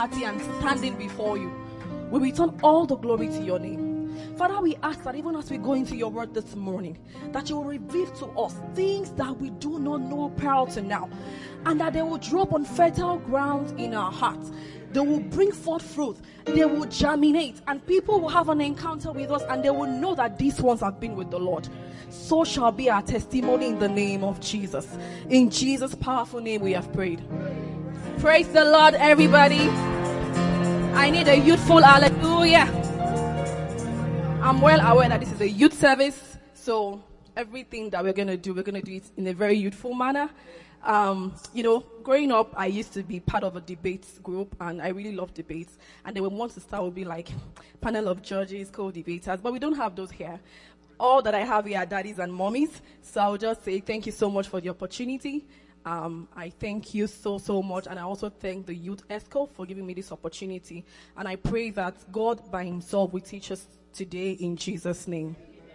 and standing before you. We return all the glory to your name. Father, we ask that even as we go into your word this morning, that you will reveal to us things that we do not know prior to now, and that they will drop on fertile ground in our hearts. They will bring forth fruit, they will germinate, and people will have an encounter with us, and they will know that these ones have been with the Lord. So shall be our testimony in the name of Jesus. In Jesus' powerful name we have prayed. Praise the Lord, everybody. I need a youthful hallelujah. I'm well aware that this is a youth service, so everything that we're going to do it in a very youthful manner. Growing up, I used to be part of a debates group, and I really love debates. And then when once to start, would be like panel of judges, co-debaters, but we don't have those here. All that I have here are daddies and mommies. So I'll just say thank you so much for the opportunity. I thank you so much, and I also thank the Youth ESCO for giving me this opportunity. And I pray that God by himself will teach us today in Jesus' name.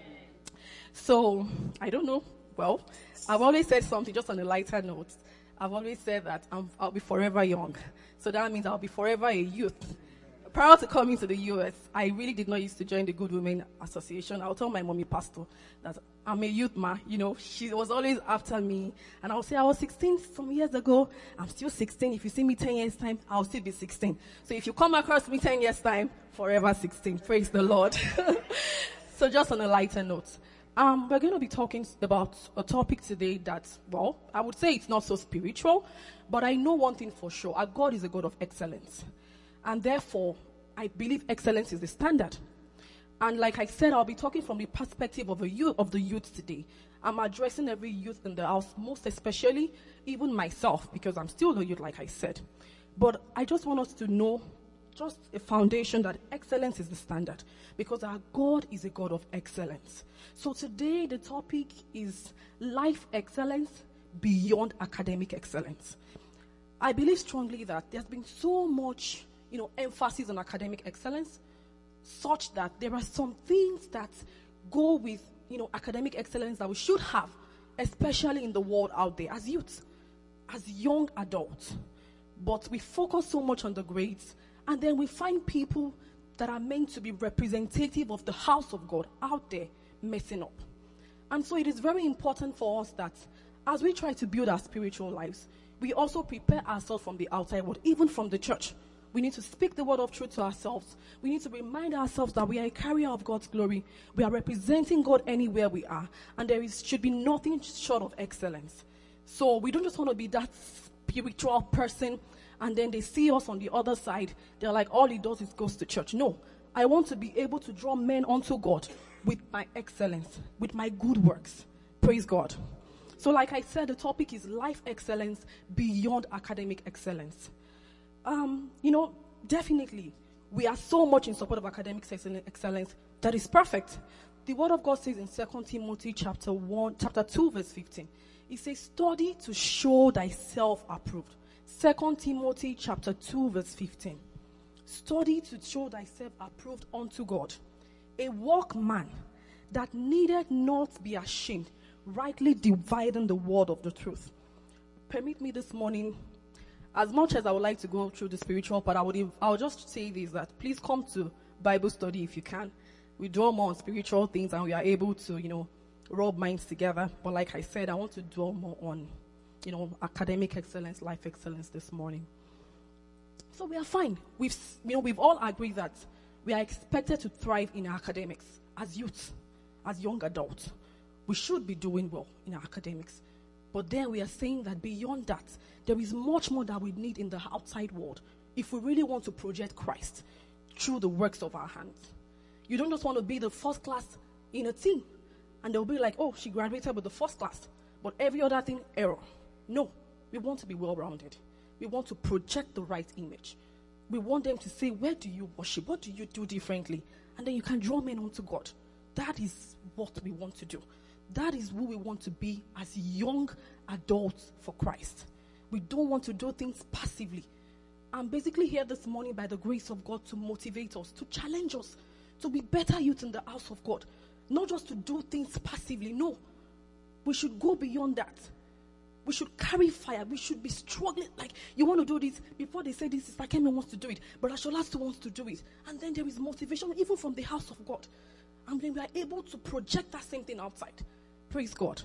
So, I don't know. Well, I've always said something just on a lighter note. I've always said that I'll be forever young. So that means I'll be forever a youth. Prior to coming to the US, I really did not used to join the Good Women Association. I'll tell my mommy pastor that I'm a youth ma. She was always after me. And I'll say I was 16 some years ago. I'm still 16. If you see me 10 years time, I'll still be 16. So if you come across me 10 years time, forever 16. Praise the Lord. So just on a lighter note. We're going to be talking about a topic today that, well, I would say it's not so spiritual, but I know one thing for sure. Our God is a God of excellence. And therefore, I believe excellence is the standard. And like I said, I'll be talking from the perspective of the youth today. I'm addressing every youth in the house, most especially even myself, because I'm still a youth, like I said. But I just want us to know just a foundation that excellence is the standard, because our God is a God of excellence. So today, the topic is life excellence beyond academic excellence. I believe strongly that there's been so much emphasis on academic excellence, such that there are some things that go with, academic excellence that we should have, especially in the world out there as youths, as young adults. But we focus so much on the grades, and then we find people that are meant to be representative of the house of God out there messing up. And so it is very important for us that as we try to build our spiritual lives, we also prepare ourselves from the outside world, even from the church. We need to speak the word of truth to ourselves. We need to remind ourselves that we are a carrier of God's glory. We are representing God anywhere we are. And should be nothing short of excellence. So we don't just want to be that spiritual person, and then they see us on the other side. They're like, all he does is goes to church. No, I want to be able to draw men unto God with my excellence, with my good works. Praise God. So like I said, the topic is life excellence beyond academic excellence. Definitely, we are so much in support of academic excellence that is perfect. The word of God says in 2 Timothy chapter 2, verse 15, it says, study to show thyself approved. 2 Timothy chapter 2, verse 15. Study to show thyself approved unto God, a workman that needed not be ashamed, rightly dividing the word of the truth. Permit me this morning, as much as I would like to go through the spiritual part, I'll just say this, that please come to Bible study if you can. We draw more on spiritual things, and we are able to, rub minds together. But like I said, I want to dwell more on, academic excellence, life excellence this morning. So we are fine. We've all agreed that we are expected to thrive in our academics as youth, as young adults. We should be doing well in our academics. But then we are saying that beyond that, there is much more that we need in the outside world if we really want to project Christ through the works of our hands. You don't just want to be the first class in a team, and they'll be like, oh, she graduated with the first class, but every other thing, error. No, we want to be well-rounded. We want to project the right image. We want them to say, where do you worship? What do you do differently? And then you can draw men unto God. That is what we want to do. That is who we want to be as young adults for Christ. We don't want to do things passively. I'm basically here this morning by the grace of God to motivate us, to challenge us, to be better youth in the house of God. Not just to do things passively, no. We should go beyond that. We should carry fire. We should be struggling. Like, you want to do this. Before they say this, Sister Kemi wants to do it. Brother Shola still wants to do it. And then there is motivation, even from the house of God. And then we are able to project that same thing outside. Praise God.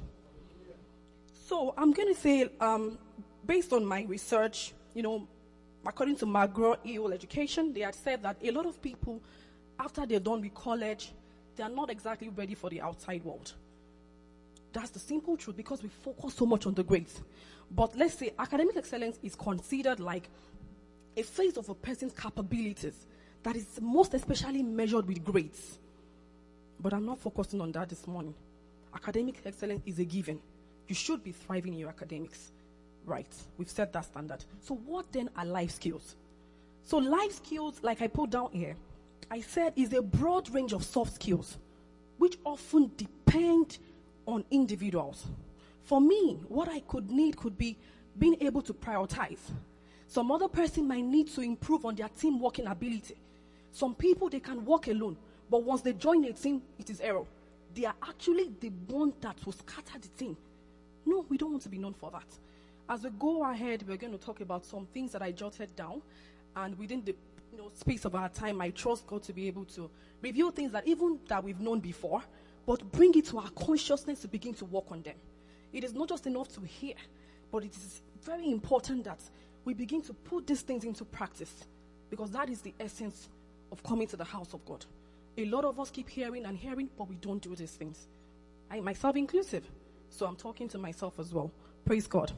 So I'm going to say, based on my research, according to McGraw-Hill Education, they had said that a lot of people, after they're done with college, they are not exactly ready for the outside world. That's the simple truth, because we focus so much on the grades. But let's say academic excellence is considered like a phase of a person's capabilities that is most especially measured with grades. But I'm not focusing on that this morning. Academic excellence is a given. You should be thriving in your academics. Right, we've set that standard. So what then are life skills? So life skills, like I put down here, I said is a broad range of soft skills, which often depend on individuals. For me, what I could need could be being able to prioritize. Some other person might need to improve on their team working ability. Some people, they can work alone, but once they join a team, it is error. They are actually the one that will scatter the team. No, we don't want to be known for that. As we go ahead, we're going to talk about some things that I jotted down, and within the space of our time, I trust God to be able to reveal things that even that we've known before, but bring it to our consciousness to begin to work on them. It is not just enough to hear, but it is very important that we begin to put these things into practice, because that is the essence of coming to the house of God. A lot of us keep hearing and hearing, but we don't do these things. I myself inclusive, so I'm talking to myself as well. Praise God.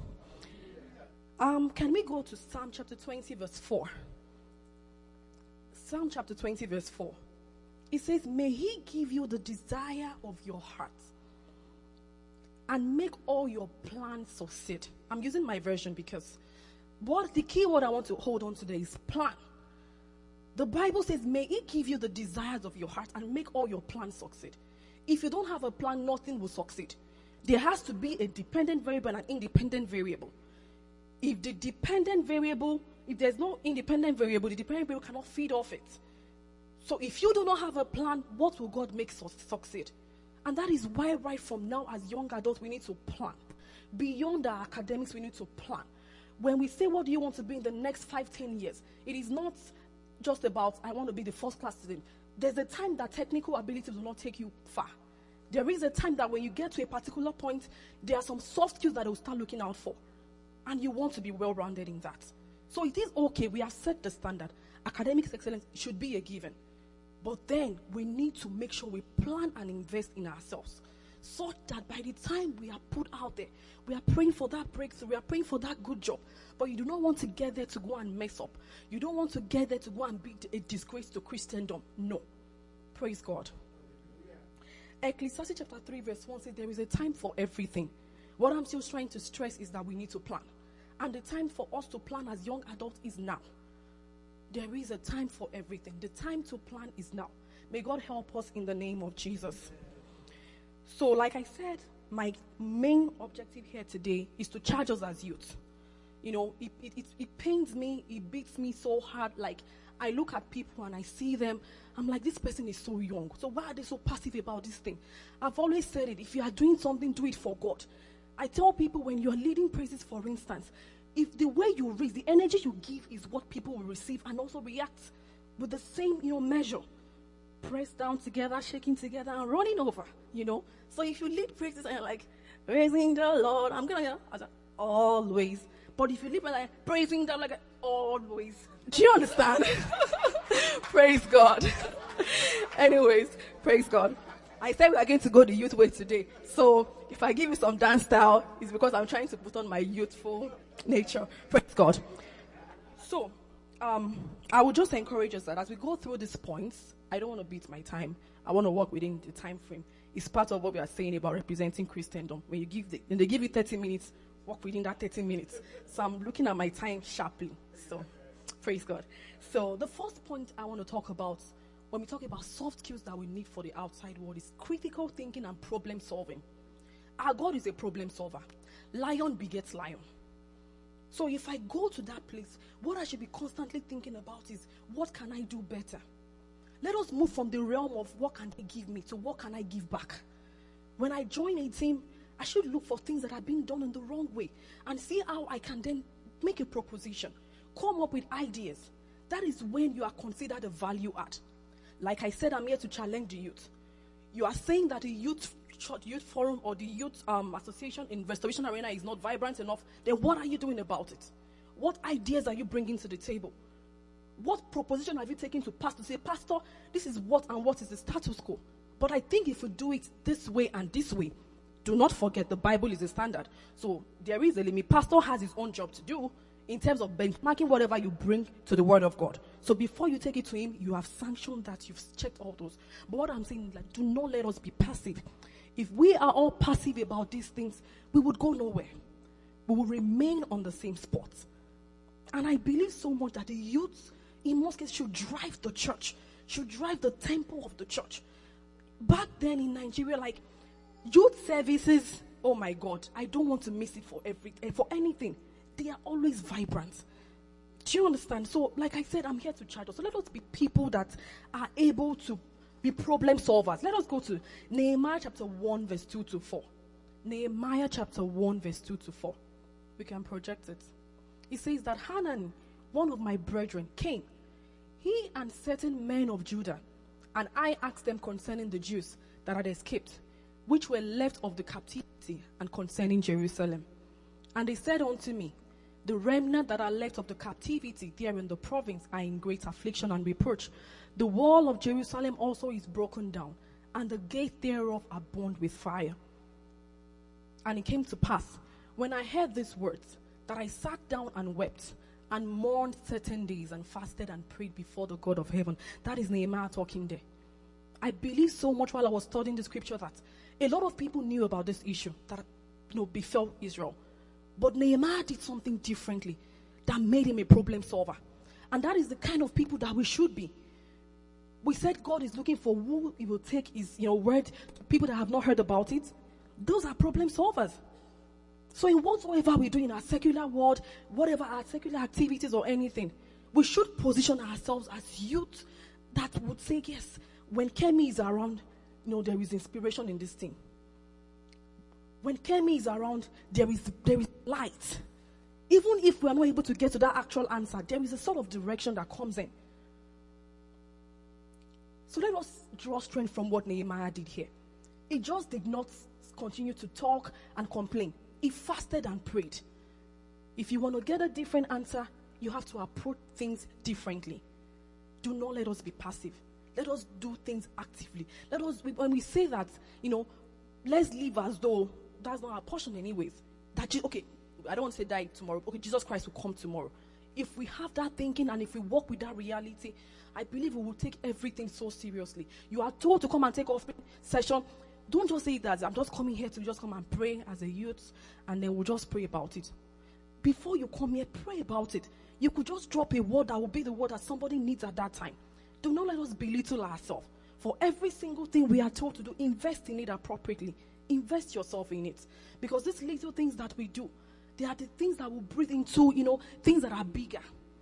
Can we go to Psalm chapter 20, verse 4? Psalm chapter 20, verse 4. It says, may he give you the desire of your heart and make all your plans succeed. I'm using my version because the key word I want to hold on to there is plan. The Bible says, may he give you the desires of your heart and make all your plans succeed. If you don't have a plan, nothing will succeed. There has to be a dependent variable and an independent variable. If there's no independent variable, the dependent variable cannot feed off it. So if you do not have a plan, what will God make succeed? And that is why right from now as young adults, we need to plan. Beyond our academics, we need to plan. When we say, what do you want to be in the next 5-10 years? It is not just about, I want to be the first class student. There's a time that technical abilities will not take you far. There is a time that when you get to a particular point, there are some soft skills that will start looking out for. And you want to be well-rounded in that. So it is okay. We have set the standard. Academic excellence should be a given. But then we need to make sure we plan and invest in ourselves, such that by the time we are put out there, we are praying for that breakthrough, we are praying for that good job. But you do not want to get there to go and mess up. You don't want to get there to go and be a disgrace to Christendom. No. Praise God. Ecclesiastes chapter 3 verse 1 says there is a time for everything. What I'm still trying to stress is that we need to plan. And the time for us to plan as young adults is now. There is a time for everything. The time to plan is now. May God help us in the name of Jesus. So, like I said, my main objective here today is to charge us as youth. It pains me, it beats me so hard. Like, I look at people and I see them, I'm like, this person is so young. So why are they so passive about this thing? I've always said it, if you are doing something, do it for God. I tell people when you're leading praises, for instance, if the way you raise, the energy you give is what people will receive and also react with the same, measure. Pressed down together, shaking together, and running over, So if you lead praises and you're like, praising the Lord, I'm going to always. But if you lead like, praising the Lord, like, always. Do you understand? Praise God. Anyways, praise God. I said we are going to go the youth way today. So if I give you some dance style, it's because I'm trying to put on my youthful nature. Praise God. So I would just encourage us that as we go through these points, I don't want to beat my time. I want to work within the time frame. It's part of what we are saying about representing Christendom. When they give you 30 minutes, work within that 30 minutes. So I'm looking at my time sharply. So praise God. So the first point I want to talk about when we talk about soft skills that we need for the outside world is critical thinking and problem solving. Our God is a problem solver. Lion begets lion. So if I go to that place, what I should be constantly thinking about is, what can I do better? Let us move from the realm of what can they give me to what can I give back. When I join a team, I should look for things that are being done in the wrong way and see how I can then make a proposition, come up with ideas. That is when you are considered a value add. Like I said, I'm here to challenge the youth. You are saying that the youth forum or the youth association in Restoration Arena is not vibrant enough. Then what are you doing about it? What ideas are you bringing to the table? What proposition have you taken to pastor to say, Pastor, this is what and what is the status quo? But I think if we do it this way and this way, do not forget the Bible is a standard. So there is a limit. Pastor has his own job to do in terms of benchmarking whatever you bring to the Word of God. So before you take it to him, you have sanctioned that, you've checked all those. But what I'm saying is, like, do not let us be passive. If we are all passive about these things, we would go nowhere. We will remain on the same spot. And I believe so much that the youth, in most cases, should drive the church, should drive the temple of the church. Back then in Nigeria, like, youth services, oh my God, I don't want to miss it for anything. They are always vibrant. Do you understand? So, like I said, I'm here to charge us. So let us be people that are able to be problem solvers. Let us go to Nehemiah chapter 1 verse 2 to 4. Nehemiah chapter 1 verse 2 to 4. We can project it. It says that Hanani, one of my brethren, came, he and certain men of Judah, and I asked them concerning the Jews that had escaped, which were left of the captivity, and concerning Jerusalem. And they said unto me, the remnant that are left of the captivity there in the province are in great affliction and reproach. The wall of Jerusalem also is broken down, and the gate thereof are burned with fire. And it came to pass, when I heard these words, that I sat down and wept, and mourned certain days, and fasted and prayed before the God of heaven. That is Nehemiah talking there. I believe so much while I was studying the scripture that a lot of people knew about this issue that befell Israel. But Nehemiah did something differently that made him a problem solver. And that is the kind of people that we should be. We said God is looking for who he will take his word to people that have not heard about it. Those are problem solvers. So in whatsoever we do in our secular world, whatever our secular activities or anything, we should position ourselves as youth that would say, yes, when Kemi is around, there is inspiration in this thing. When Kemi is around, there is light. Even if we are not able to get to that actual answer, there is a sort of direction that comes in. So let us draw strength from what Nehemiah did here. He just did not continue to talk and complain. He fasted and prayed. If you want to get a different answer, you have to approach things differently. Do not let us be passive. Let us do things actively. When we say that, let's live as though that's not our portion anyways. I don't want to say die tomorrow. Okay, Jesus Christ will come tomorrow. If we have that thinking and if we walk with that reality, I believe we will take everything so seriously. You are told to come and take offering session. Don't just say that I'm just coming here to just come and pray as a youth, and then we'll just pray about it. Before you come here, pray about it. You could just drop a word that will be the word that somebody needs at that time. Do not let us belittle ourselves. For every single thing we are told to do, invest in it appropriately. Invest yourself in it. Because these little things that we do, they are the things that will breathe into, things that are bigger.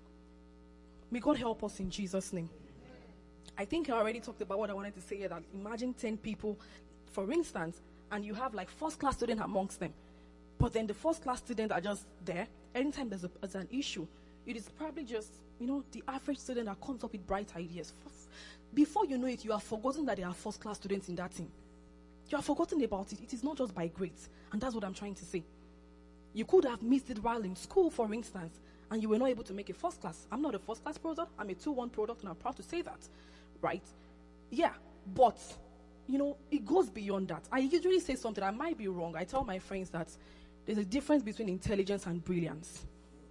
May God help us in Jesus' name. I think I already talked about what I wanted to say here, that imagine 10 people, for instance, and you have like first-class students amongst them. But then the first-class students are just there. Anytime there's an issue, it is probably just, the average student that comes up with bright ideas. Before you know it, you have forgotten that there are first-class students in that team. You have forgotten about it. It is not just by grades. And that's what I'm trying to say. You could have missed it while in school, for instance, and you were not able to make a first class. I'm not a first class product. I'm a 2-1 product, and I'm proud to say that. Right? Yeah. But, it goes beyond that. I usually say something. I might be wrong. I tell my friends that there's a difference between intelligence and brilliance.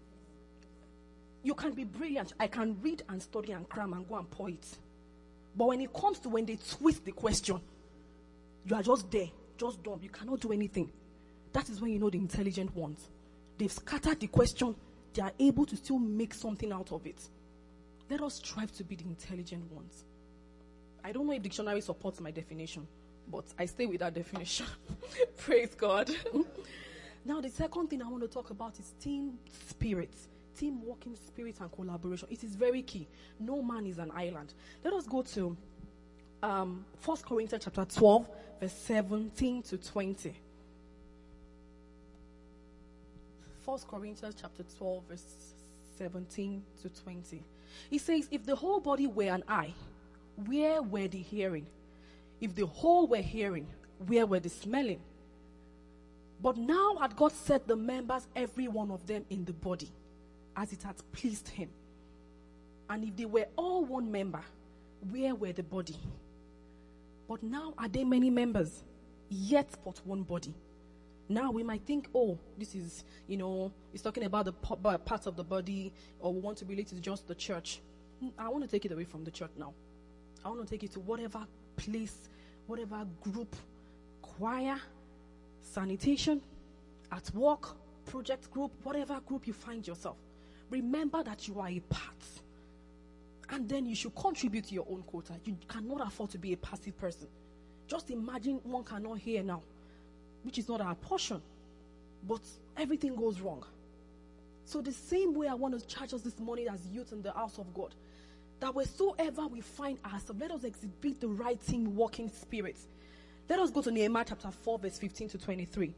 You can be brilliant. I can read and study and cram and go and pour it. But when it comes to when they twist the question, you are just there, just dumb. You cannot do anything. That is when you know the intelligent ones. They've scattered the question. They are able to still make something out of it. Let us strive to be the intelligent ones. I don't know if dictionary supports my definition, but I stay with that definition. Praise God. Now, the second thing I want to talk about is team spirit. Team working spirit and collaboration. It is very key. No man is an island. Let us go to 1 Corinthians chapter 12, verse 17 to 20. 1 Corinthians chapter 12, verse 17 to 20. He says, if the whole body were an eye, where were the hearing? If the whole were hearing, where were the smelling? But now had God set the members, every one of them, in the body, as it had pleased him. And if they were all one member, where were the body? But now are there many members, yet but one body. Now we might think, oh, this is, it's talking about the parts of the body, or we want to relate to just the church. I want to take it away from the church now. I want to take it to whatever place, whatever group, choir, sanitation, at work, project group, whatever group you find yourself. Remember that you are a part. And then you should contribute to your own quota. You cannot afford to be a passive person. Just imagine one cannot hear now, which is not our portion. But everything goes wrong. So the same way I want to charge us this morning as youth in the house of God, that wheresoever we find ourselves, let us exhibit the right team walking spirit. Let us go to Nehemiah chapter 4, verse 15 to 23.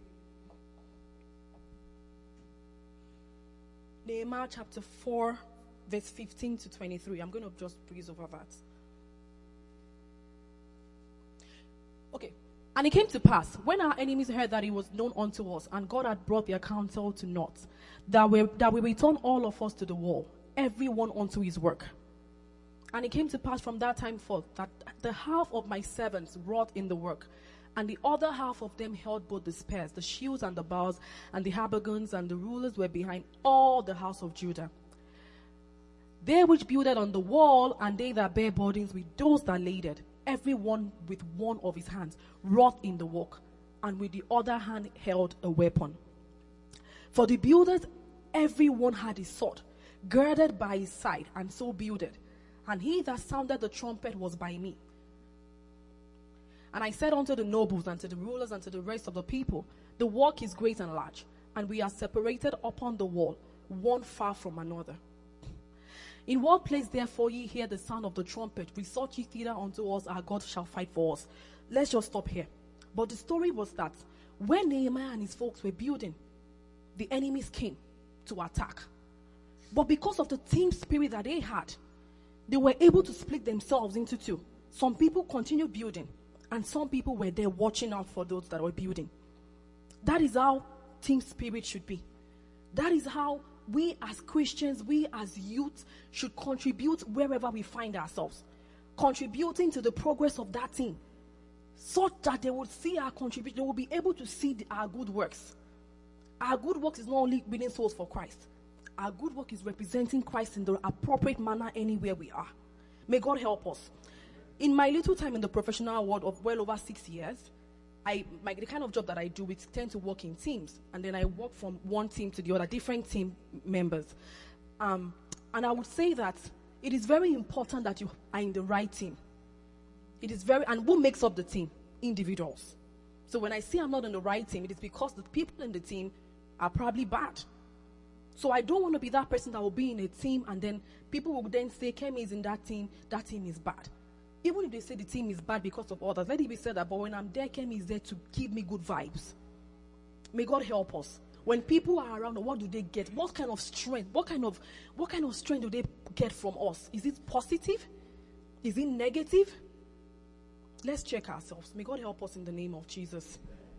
Nehemiah chapter 4, verse 15 to 23. I'm going to just breeze over that. Okay. And it came to pass, when our enemies heard that it was known unto us, and God had brought their counsel to naught, that we return all of us to the wall, every one unto his work. And it came to pass from that time forth, that the half of my servants wrought in the work, and the other half of them held both the spears, the shields and the bows, and the habergeons, and the rulers were behind all the house of Judah. They which builded on the wall, and they that bare burdens with those that labored, every one with one of his hands wrought in the work, and with the other hand held a weapon. For the builders, every one had his sword girded by his side, and so builded. And he that sounded the trumpet was by me. And I said unto the nobles, and to the rulers, and to the rest of the people, the work is great and large, and we are separated upon the wall, one far from another. In what place therefore ye hear the sound of the trumpet, resort ye thither unto us, our God shall fight for us. Let's just stop here. But the story was that when Nehemiah and his folks were building, the enemies came to attack. But because of the team spirit that they had, they were able to split themselves into two. Some people continued building, and some people were there watching out for those that were building. That is how team spirit should be. That is how we as Christians, we as youth should contribute wherever we find ourselves. Contributing to the progress of that team, such that they would see our contribution, they will be able to see our good works. Our good works is not only winning souls for Christ. Our good work is representing Christ in the appropriate manner anywhere we are. May God help us. In my little time in the professional world of well over 6 years, the kind of job that I do, we tend to work in teams. And then I work from one team to the other, different team members. And I would say that it is very important that you are in the right team. And who makes up the team? Individuals. So when I say I'm not in the right team, it is because the people in the team are probably bad. So I don't want to be that person that will be in a team and then people will then say, Kemi is in that team is bad. Even if they say the team is bad because of others, let it be said that, but when I'm there, Kemi is there to give me good vibes. May God help us. When people are around, what do they get? What kind of strength? What kind of strength do they get from us? Is it positive? Is it negative? Let's check ourselves. May God help us in the name of Jesus.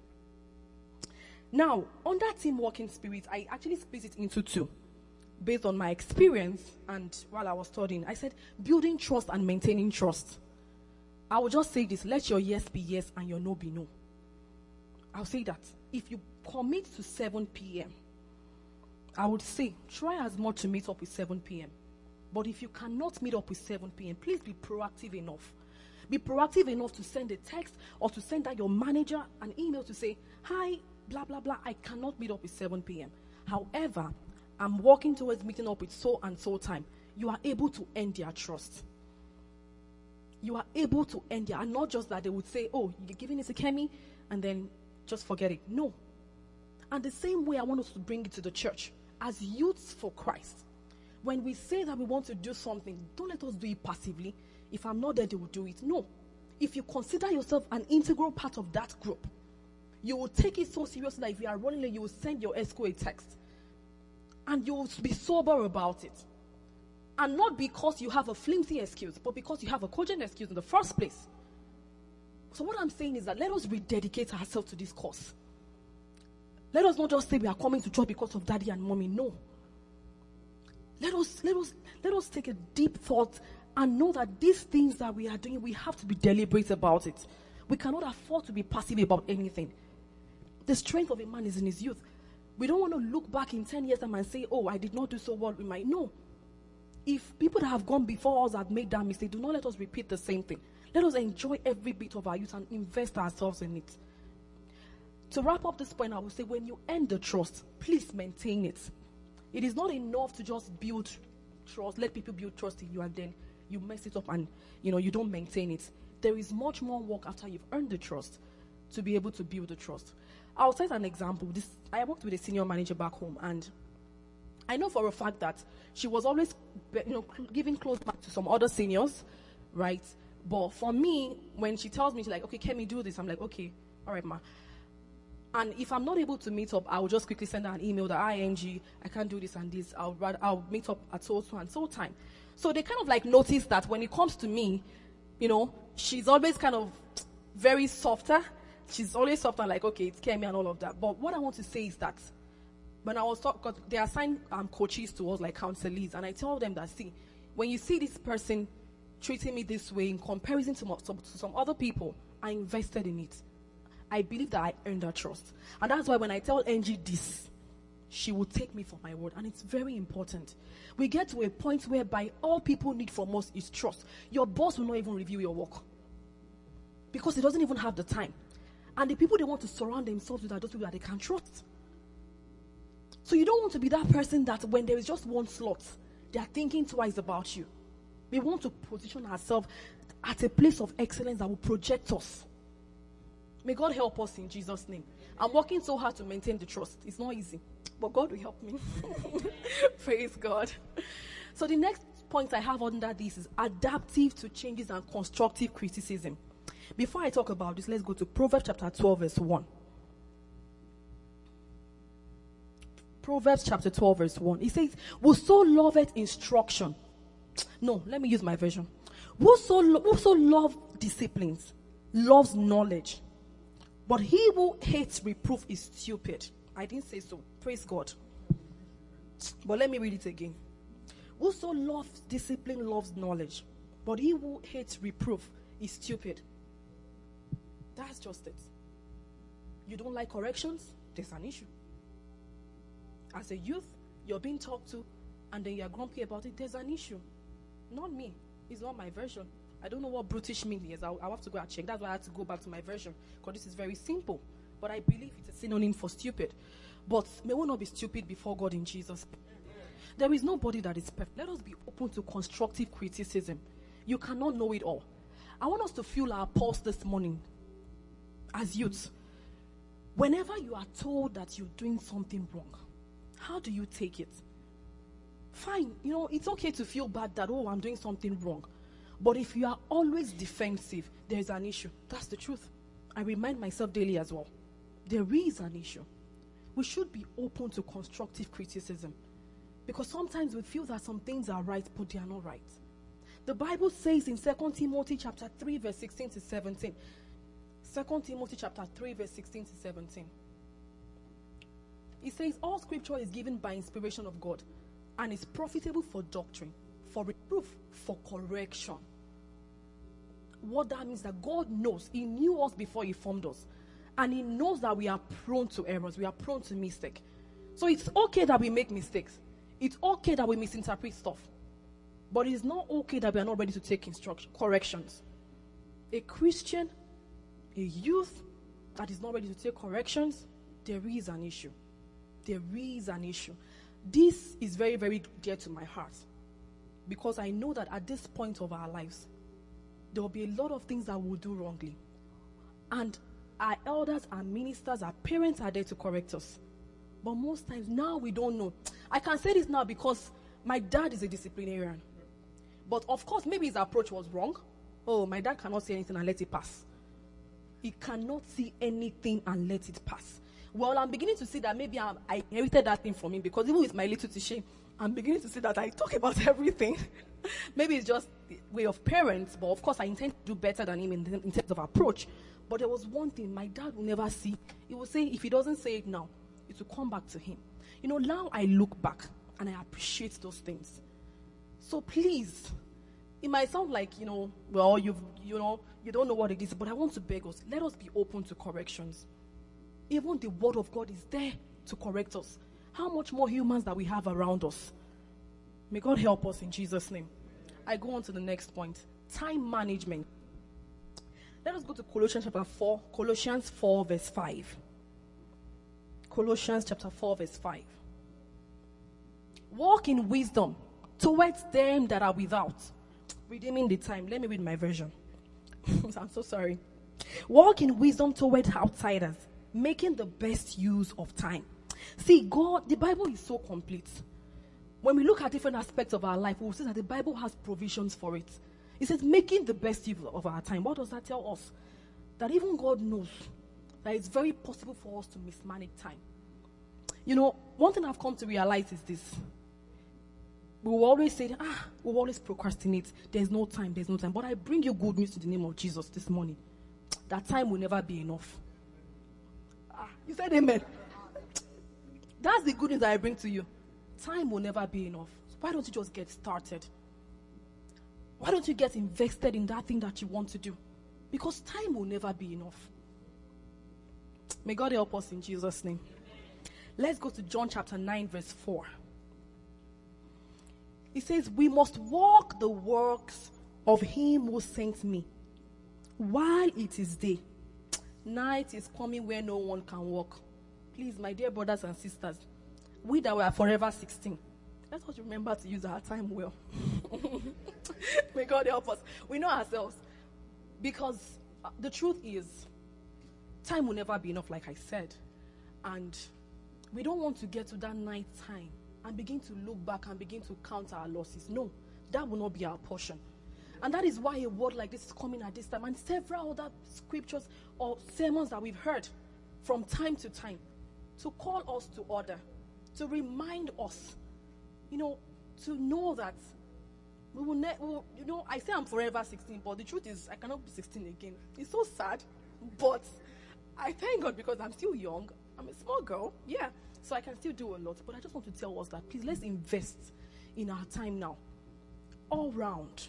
Now, on that team working spirit, I actually split it into two. Based on my experience and while I was studying, I said building trust and maintaining trust. I will just say this: let your yes be yes and your no be no. I'll say that. If you commit to 7 p.m., I would say try as much to meet up with 7 p.m. But if you cannot meet up with 7 p.m., please be proactive enough. Be proactive enough to send a text or to send out your manager an email to say, hi, blah, blah, blah, I cannot meet up with 7 p.m. However, I'm working towards meeting up with so and so time. You are able to earn their trust. You are able to earn their, and not just that they would say, oh, you're giving it to Kemi, and then just forget it. No. And the same way I want us to bring it to the church. As youths for Christ, when we say that we want to do something, don't let us do it passively. If I'm not there, they will do it. No. If you consider yourself an integral part of that group, you will take it so seriously that if you are running late, you will send your ESCO a text. And you'll be sober about it. And not because you have a flimsy excuse, but because you have a cogent excuse in the first place. So what I'm saying is that let us rededicate ourselves to this cause. Let us not just say we are coming to church because of daddy and mommy. No. Let us take a deep thought and know that these things that we are doing, we have to be deliberate about it. We cannot afford to be passive about anything. The strength of a man is in his youth. We don't want to look back in 10 years time and say, oh, I did not do so well. We might know. If people that have gone before us have made that mistake, do not let us repeat the same thing. Let us enjoy every bit of our youth and invest ourselves in it. To wrap up this point, I will say when you earn the trust, please maintain it. It is not enough to just build trust, let people build trust in you, and then you mess it up and you don't maintain it. There is much more work after you've earned the trust to be able to build the trust. I'll set an example. I worked with a senior manager back home, and I know for a fact that she was always giving close back to some other seniors, right? But for me, when she tells me, she's like, okay, can we do this? I'm like, okay, all right, ma. And if I'm not able to meet up, I will just quickly send her an email that ING, I can't do this and this. I'll meet up at so and so time. So they kind of like notice that when it comes to me, she's always kind of very softer. She's always softer, like, okay, it's Kemi and all of that. But what I want to say is that when I was talking, because they assign coaches to us, like counselors, and I tell them that, see, when you see this person treating me this way in comparison to some other people, I invested in it. I believe that I earned her trust. And that's why when I tell Angie this, she will take me for my word. And it's very important. We get to a point whereby all people need from us is trust. Your boss will not even review your work because he doesn't even have the time. And the people they want to surround themselves with are those people that they can trust. So you don't want to be that person that when there is just one slot, they are thinking twice about you. We want to position ourselves at a place of excellence that will project us. May God help us in Jesus' name. I'm working so hard to maintain the trust. It's not easy, but God will help me. Praise God. So the next point I have under this is adaptive to changes and constructive criticism. Before I talk about this, let's go to Proverbs chapter 12, verse 1. Proverbs chapter 12, verse 1. It says, whoso loveth instruction. No, let me use my version. Whoso love disciplines, loves knowledge. But he who hates reproof is stupid. I didn't say so. Praise God. But let me read it again. Whoso loves discipline loves knowledge. But he who hates reproof is stupid. That's just it. You don't like corrections? There's an issue. As a youth, you're being talked to, and then you're grumpy about it. There's an issue. Not me. It's not my version. I don't know what brutish mean is. I'll have to go and check. That's why I had to go back to my version, because this is very simple. But I believe it's a synonym for stupid. But may we not be stupid before God in Jesus. There is nobody that is perfect. Let us be open to constructive criticism. You cannot know it all. I want us to fuel our pulse this morning as youths. Whenever you are told that you're doing something wrong, how do you take it? Fine, it's okay to feel bad that, I'm doing something wrong. But if you are always defensive, there is an issue. That's the truth. I remind myself daily as well. There is an issue. We should be open to constructive criticism. Because sometimes we feel that some things are right, but they are not right. The Bible says in 2 Timothy chapter 3, verse 16 to 17. 2 Timothy chapter 3, verse 16 to 17. It says, all scripture is given by inspiration of God and is profitable for doctrine, for reproof, for correction. What that means that God knows. He knew us before he formed us. And he knows that we are prone to errors. We are prone to mistake. So it's okay that we make mistakes. It's okay that we misinterpret stuff. But it's not okay that we are not ready to take corrections. A Christian, a youth that is not ready to take corrections, there is an issue. There is an issue. This is very, very dear to my heart. Because I know that at this point of our lives, there will be a lot of things that we'll do wrongly. And our elders, our ministers, our parents are there to correct us. But most times now we don't know. I can say this now because my dad is a disciplinarian. But of course, maybe his approach was wrong. Oh, my dad cannot say anything and let it pass. He cannot see anything and let it pass. Well, I'm beginning to see that maybe I inherited that thing from him, because even with my little Tishe, I'm beginning to see that I talk about everything. Maybe it's just the way of parents, but of course I intend to do better than him in terms of approach. But there was one thing my dad will never see. He will say, if he doesn't say it now, it will come back to him. Now I look back and I appreciate those things. So please, it might sound like, well, you don't know what it is, but I want to beg us, let us be open to corrections. Even the word of God is there to correct us. How much more humans that we have around us? May God help us in Jesus' name. I go on to the next point. Time management. Let us go to Colossians chapter 4. Colossians 4 verse 5. Colossians chapter 4 verse 5. Walk in wisdom towards them that are without. Redeeming the time. Let me read my version. I'm so sorry. Walk in wisdom towards outsiders, making the best use of time. See, God, the Bible is so complete. When we look at different aspects of our life, we will see that the Bible has provisions for it. It says making the best use of our time. What does that tell us? That even God knows that it's very possible for us to mismanage time. One thing I've come to realize is this. We will always say, we'll always procrastinate. There's no time. But I bring you good news to the name of Jesus this morning. That time will never be enough. You said amen. That's the good news that I bring to you. Time will never be enough. So why don't you just get started? Why don't you get invested in that thing that you want to do? Because time will never be enough. May God help us in Jesus' name. Let's go to John chapter 9 verse 4. It says, we must walk the works of him who sent me while it is day. Night is coming where no one can walk. Please, my dear brothers and sisters, we that were forever 16, let us remember to use our time well. May God help us. We know ourselves. Because the truth is, time will never be enough, like I said. And we don't want to get to that night time and begin to look back and begin to count our losses. No, that will not be our portion. And that is why a word like this is coming at this time. And several other scriptures or sermons that we've heard from time to time to call us to order, to remind us, to know that we will I say I'm forever 16, but the truth is I cannot be 16 again. It's so sad, but I thank God because I'm still young. I'm a small girl, yeah, so I can still do a lot. But I just want to tell us that please, let's invest in our time now. All round.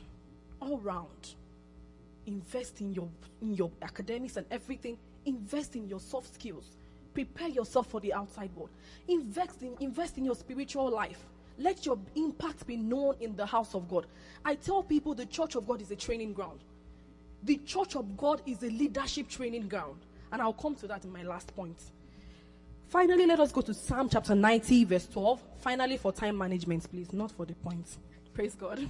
Invest in your academics and everything. Invest in your soft skills. Prepare yourself for the outside world. Invest in your spiritual life. Let your impact be known in the house of God. I tell people the church of God is a training ground. The church of God is a leadership training ground. And I'll come to that in my last point. Finally, let us go to Psalm chapter 90 verse 12. Finally, for time management, please, not for the points. Praise God.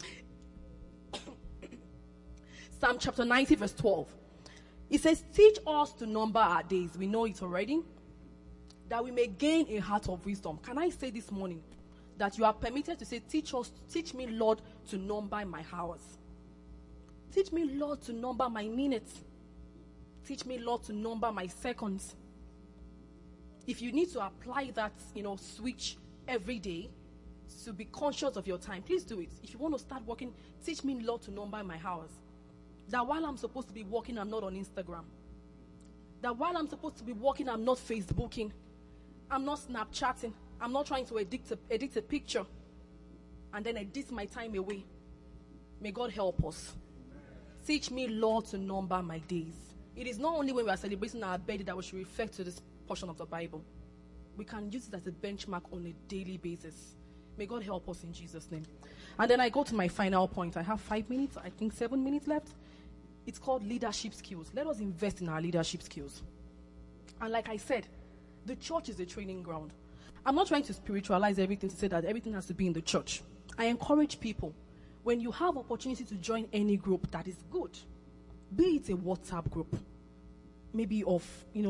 Psalm chapter 90 verse 12. It says, teach us to number our days. We know it already. That we may gain a heart of wisdom. Can I say this morning that you are permitted to say, teach me, Lord, to number my hours. Teach me, Lord, to number my minutes. Teach me, Lord, to number my seconds. If you need to apply that, switch every day to be conscious of your time, please do it. If you want to start working, teach me, Lord, to number my hours. That while I'm supposed to be working, I'm not on Instagram. That while I'm supposed to be working, I'm not Facebooking. I'm not Snapchatting. I'm not trying to edit a picture and then edit my time away. May God help us. Teach me, Lord, to number my days. It is not only when we are celebrating our birthday that we should refer to this portion of the Bible. We can use it as a benchmark on a daily basis. May God help us in Jesus' name. And then I go to my final point. I have 5 minutes, I think 7 minutes left. It's called leadership skills. Let us invest in our leadership skills. And like I said, the church is a training ground. I'm not trying to spiritualize everything to say that everything has to be in the church. I encourage people, when you have opportunity to join any group that is good, be it a WhatsApp group, maybe of,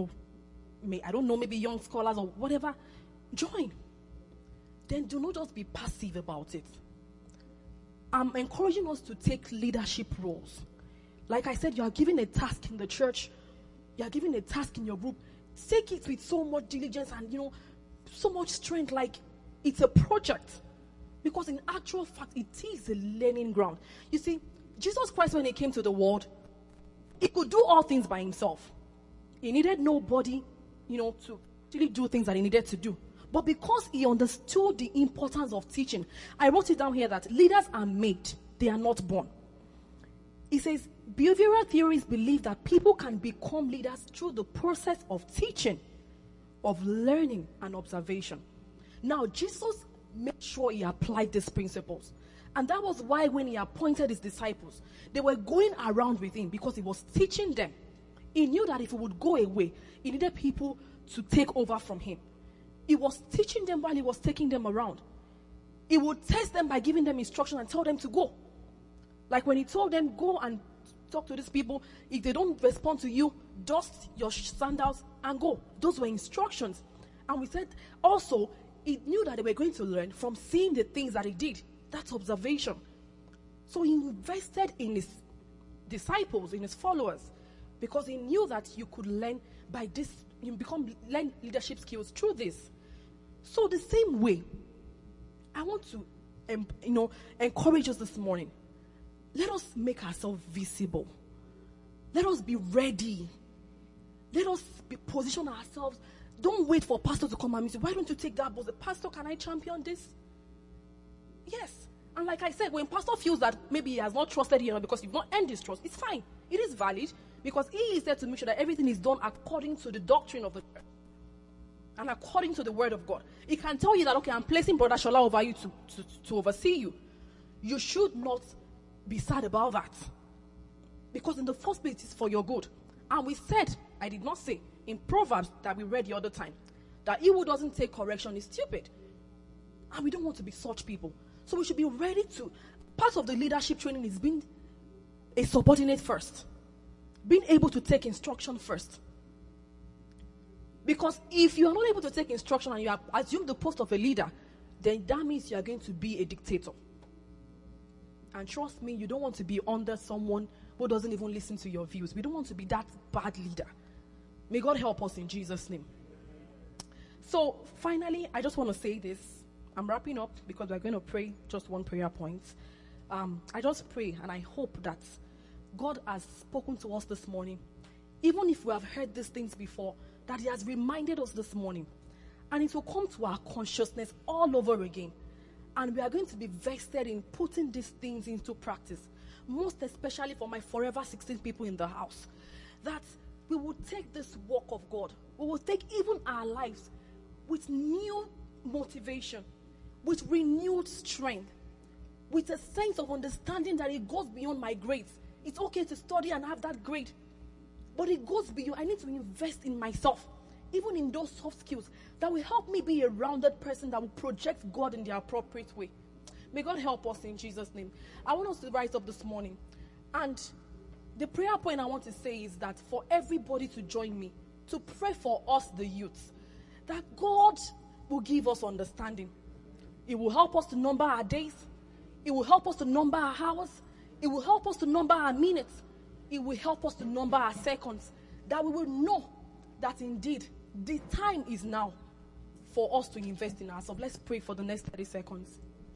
maybe young scholars or whatever, join. Then do not just be passive about it. I'm encouraging us to take leadership roles. Like I said, you are given a task in the church. You are given a task in your group. take it with so much diligence and, so much strength, like it's a project. Because in actual fact, it is a learning ground. You see, Jesus Christ, when he came to the world, he could do all things by himself. He needed nobody, to really do things that he needed to do. But because he understood the importance of teaching, I wrote it down here that leaders are made, they are not born. He says, behavioral theories believe that people can become leaders through the process of teaching, of learning and observation. Now, Jesus made sure he applied these principles. And that was why when he appointed his disciples, they were going around with him because he was teaching them. He knew that if he would go away, he needed people to take over from him. He was teaching them while he was taking them around. He would test them by giving them instruction and tell them to go. Like when he told them, go and talk to these people. If they don't respond to you, dust your sandals and go. Those were instructions. And we said also, he knew that they were going to learn from seeing the things that he did. That's observation. So he invested in his disciples, in his followers, because he knew that you could learn by this, learn leadership skills through this. So the same way, I want to, encourage us this morning. Let us make ourselves visible. Let us be ready. Let us position ourselves. Don't wait for pastor to come and say, why don't you take that boss? Pastor, can I champion this? Yes. And like I said, when pastor feels that maybe he has not trusted you because you've not earned his trust, it's fine. It is valid because he is there to make sure that everything is done according to the doctrine of the church and according to the word of God. He can tell you that, okay, I'm placing Brother Shola over you to oversee you. You should not be sad about that. Because in the first place, it's for your good. And we said, I did not say, in Proverbs that we read the other time, that he who doesn't take correction is stupid. And we don't want to be such people. So we should be ready to, part of the leadership training is being a subordinate first. Being able to take instruction first. Because if you are not able to take instruction and you have assumed the post of a leader, then that means you are going to be a dictator. And trust me, you don't want to be under someone who doesn't even listen to your views. We don't want to be that bad leader. May God help us in Jesus' name. So finally, I just want to say this. I'm wrapping up because we're going to pray just one prayer point. I just pray and I hope that God has spoken to us this morning. Even if we have heard these things before, that he has reminded us this morning. And it will come to our consciousness all over again. And we are going to be vested in putting these things into practice. Most especially for my forever 16 people in the house. That we will take this work of God. We will take even our lives with new motivation. With renewed strength. With a sense of understanding that it goes beyond my grades. It's okay to study and have that grade. But it goes beyond. I need to invest in myself. Even in those soft skills that will help me be a rounded person that will project God in the appropriate way. May God help us in Jesus' name. I want us to rise up this morning. And the prayer point I want to say is that for everybody to join me, to pray for us, the youths, that God will give us understanding. It will help us to number our days. It will help us to number our hours. It will help us to number our minutes. It will help us to number our seconds. That we will know that indeed the time is now for us to invest in ourselves. Let's pray for the next 30 seconds.